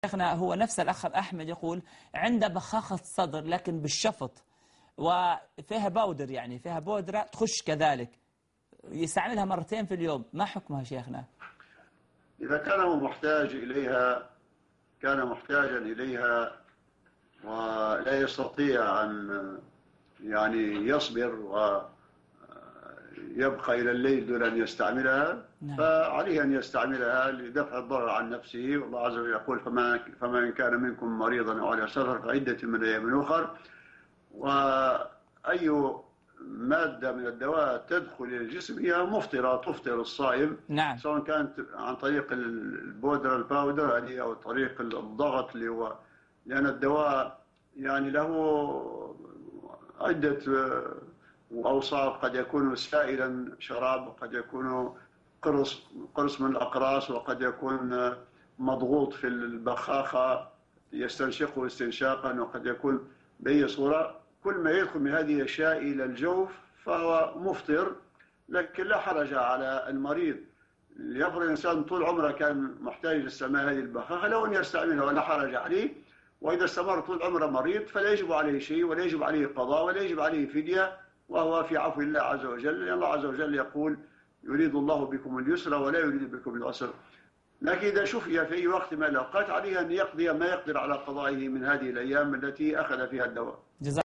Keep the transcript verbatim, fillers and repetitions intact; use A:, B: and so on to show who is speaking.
A: شيخنا هو نفس الأخ أحمد يقول عنده بخاخة صدر لكن بالشفط وفيها باودر، يعني فيها بودرة تخش كذلك، يستعملها مرتين في اليوم، ما حكمها شيخنا؟
B: إذا كان هو محتاج إليها كان محتاجا إليها ولا يستطيع أن يعني يصبر ويبقى إلى الليل دون أن يستعملها،
A: نعم.
B: فعليه أن يستعملها لدفع الضرر عن نفسه. والله عز وجل يقول: فمن كان منكم مريضا أو على سفر فعدة من أيام أخر. وأي مادة من الدواء تدخل إلى الجسم هي مفطرة تفطر الصائم،
A: نعم.
B: سواء كانت عن طريق البودرة الباودر هذه أو طريق الضغط اللي هو، لأن الدواء يعني له عدة أوصاف، قد يكون سائلا شراب، وقد يكون قرص قرص من الأقراص، وقد يكون مضغوط في البخاخة يستنشقه استنشاقا، وقد يكون بأي صورة. كل ما يدخل من هذه الأشياء إلى الجوف فهو مفطر، لكن لا حرج على المريض. يفرض الإنسان طول عمره كان محتاج لاستعمال هذه البخاخة، لو أن يستعملها ولا حرج عليه. وإذا استمر طول عمره مريض فلا يجب عليه شيء، ولا يجب عليه قضاء، ولا يجب عليه فدية، وهو في عفو الله عز وجل، لأن الله عز وجل يقول: يريد الله بكم اليسر ولا يريد بكم العسر. لكن إذا شفي في أي وقت من الأوقات عليه أن يقضي ما يقدر على قضائه من هذه الأيام التي أخذ فيها الدواء.